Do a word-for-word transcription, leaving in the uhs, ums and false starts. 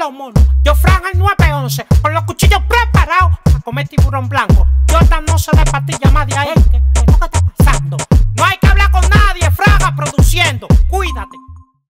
los monos. Yo franja el nueve once con los cuchillos preparados para comer tiburón blanco. Jordan no se dé pastilla más de ahí. ¿Qué, qué es lo que está pasando?